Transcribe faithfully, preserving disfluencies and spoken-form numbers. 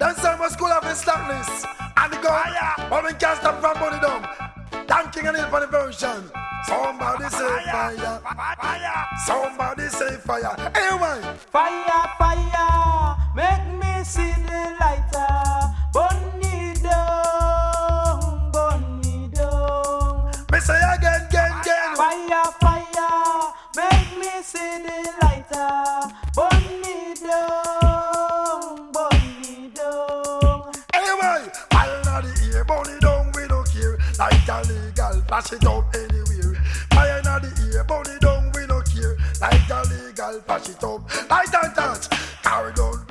Then some must school of his slackness. And the gun, but we can't stop from burning down. Thanking and for the version. Somebody say fire. Fire. Somebody say fire. Anyway. Fire, fire. Make me see the lighter. Burn me down. Burn me down. Me say again, again, again. Fire, fire. Make me see the lighter. Burn me down. Burn me down. Anyway. Fire in the ear. Burn it down. We don't care. Like a legal. Flash it up anywhere. Fire in the ear. Burn it down. We don't care. Like a legal. Flash it up. Light and touch. Carry down.